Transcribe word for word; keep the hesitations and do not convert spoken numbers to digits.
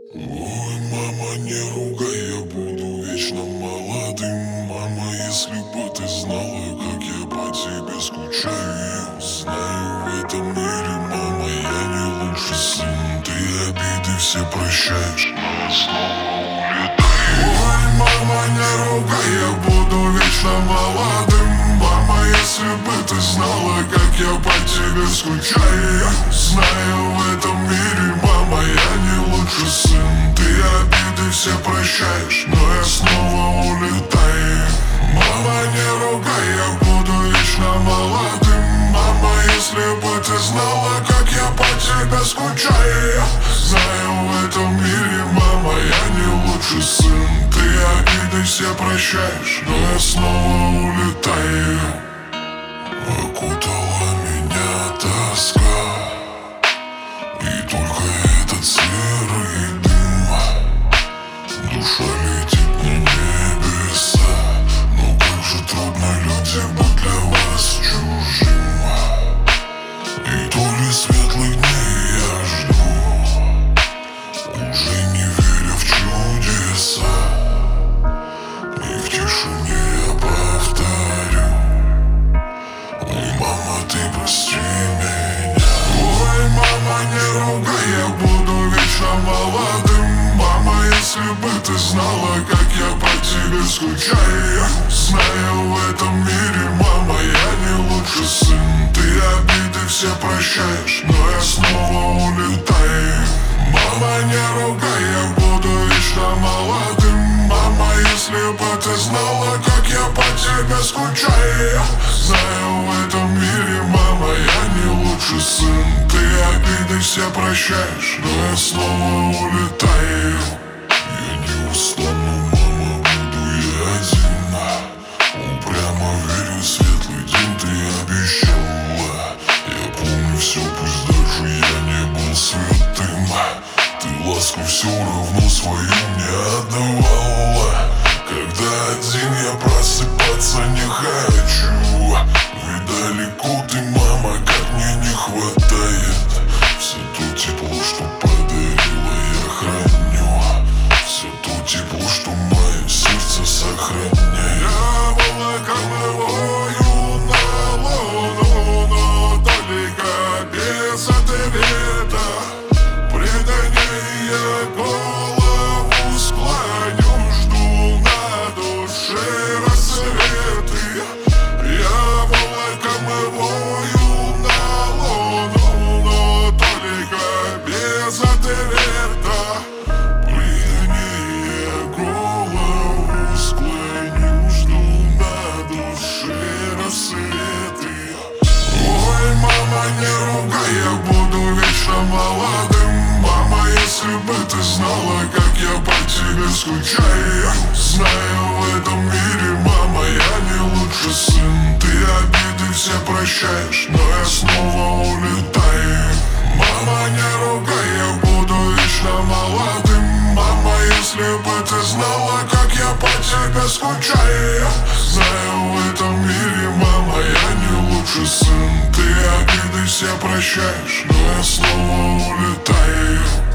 Ой, мама, не ругай, я буду вечно молодым. Мама, если бы ты знала, как я по тебе скучаю. Знаю, в этом мире, мама, я не лучший сын. Ты обиды все прощаешь, но я снова улетаю. Ой, мама, не ругай, я буду вечно молодым. Мама, если бы ты знала, как я по тебе скучаю. Знаю, в этом мире, мама, я не лучший сын. Ты обиды все прощаешь, но я снова улетаю. Мама, не ругай, я буду вечно молодым. Мама, если бы ты знала, как я по тебе скучаю. Знаю, в этом мире, мама, я не лучший сын. Ты обиды все прощаешь, но я снова улетаю. Окутала меня тоска, и только этот серый дым. Душа летит на небеса, но как же трудно людям быть для вас чужим. И то ли светлых дней я жду, уже не веря в чудеса. И в тишине я повторю: ой, мама, ты прости меня. Ой, мама, не ругай, я буду вечно молодым. Мама, если бы ты знала, как я по тебе скучаю. Знаю, в этом мире, мама, я не лучший сын. Ты обиды все прощаешь, но я снова улетаю. Мама, не ругай, я буду вечно молодым. Мама, если бы ты знала, как я по тебе скучаю. Знаю, в этом мире, мама, я не лучший сын. Ты обиды все прощаешь, но я снова улетаю. Я не устану, мама, буду я один. Упрямо верю, светлый день ты обещала. Я помню все, пусть даже я не был святым. Ты ласку все равно свою мне отдавала. Когда один я просыпаться не хочу. Ведь далеко ты, мама, как мне не хватает. Все то тепло, что подарила, я храню. Все то тепло, что мое сердце сохраняет. Я волокомовою на луну, но только без ответа. Предание я голову склоню, жду на душе рассветы. Я волокомовою на луну, но только без ответа. Предание я голову склоню, жду на душе рассветы. Ой, мама, не ругай, я буду вечно молодым. Мама, если бы ты знала, как я по тебе скучаю. Знаю, в этом мире, мама, я не лучший сын. Ты обиды все прощаешь, но я снова улетаю. Мама, не ругай, я буду вечно молодым. Мама, если бы ты знала, как я по тебе скучаю. Знаю, в этом мире, мама, я не лучший сын. Ты обиды все прощаешь, но я снова улетаю.